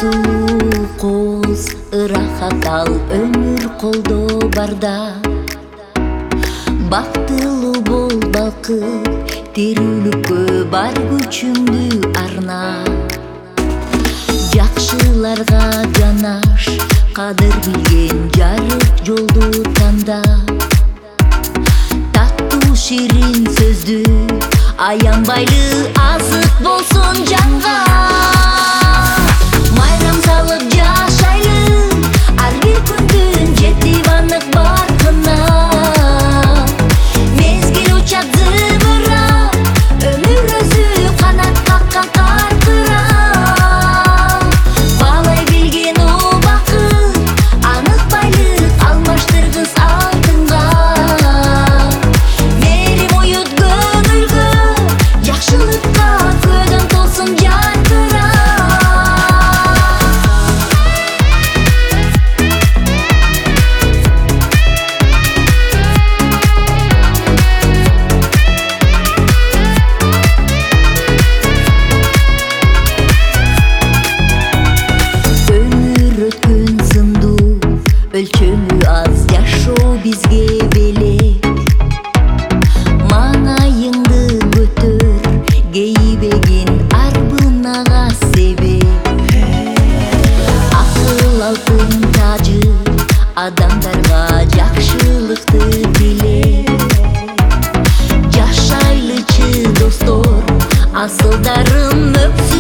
сулуу кооз ырахат ал өмүр колдо барда. Бактылуу бол балкып тирүүлүккө бар күчүңдү арна. Жакшыларга жанаш, кадыр билген жарык жолду танда. Таттуу ширин сөздү аянбайлы азык болсун жанга. Майрам салып жашайлы ар бир күндүн жетип анык баркына. Мезгил учат зымырап, өмүр өзү канат каккан каркыра. Баалай билген убакыт, анык байлык алмаштыргыс алтынга. Мерим уют көңүлгө, жакшылыкка көдөн толсун жаркыра. Өлчөмү аз жашоо бизге белек. Маңайыңды көтөр, кейбегин арбынага себеп. Акыл алтын тажы, адамдарга жакшылыкты тилеп. Жашайлычы достор, асылдарым өксү